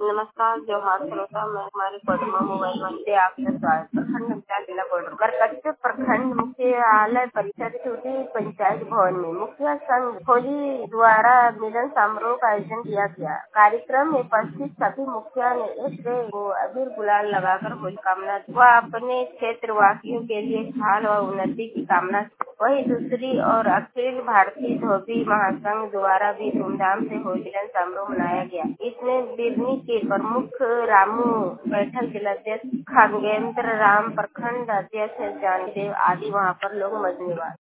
नमस्कार जोहार श्रोता, मैं हमारे पदमा मोबाइल वन से आपका स्वागत। प्रखंड मुखिया जिला कोडरमा बरकट्टे प्रखंड मुख्यालय परिसर छोटी पंचायत भवन में मुखिया संघ होली द्वारा मिलन समारोह का आयोजन किया गया। कार्यक्रम में उपस्थित सभी मुखिया ने एक दूसरे को अबीर गुलाल लगाकर होली कामना दी व अपने क्षेत्र वासियों के लिए खुशहाल व उन्नति की कामना की। वही दूसरी और अखिल भारतीय धोबी महासंघ द्वारा भी धूमधाम से होली मिलन समारोह मनाया गया। इसमें बिरनी के प्रमुख रामू बैठक जिलाध्यक्ष खगेंद्र राम, प्रखंड अध्यक्ष जानदेव आदि वहां पर लोग मौजूद हुआ।